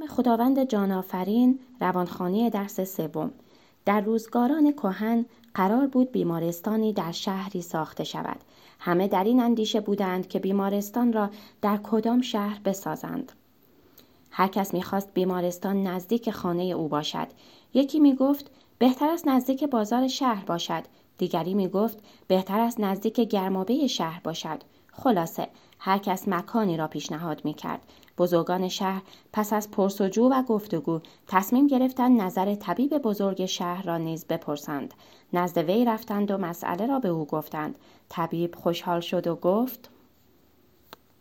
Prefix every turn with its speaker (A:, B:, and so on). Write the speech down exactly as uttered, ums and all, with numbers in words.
A: خداوند جان آفرین، روانخوانی درس سوم. در روزگاران کهن قرار بود بیمارستانی در شهری ساخته شود. همه در این اندیشه بودند که بیمارستان را در کدام شهر بسازند. هر کس می‌خواست بیمارستان نزدیک خانه او باشد. یکی می‌گفت بهتر است نزدیک بازار شهر باشد. دیگری می‌گفت بهتر است نزدیک گرمابه شهر باشد. خلاصه هر کس مکانی را پیشنهاد می‌کرد. بزرگان شهر پس از پرس‌وجو و گفتگو تصمیم گرفتند نظر طبیب بزرگ شهر را نیز بپرسند. نزد وی رفتند و مسئله را به او گفتند. طبیب خوشحال شد و گفت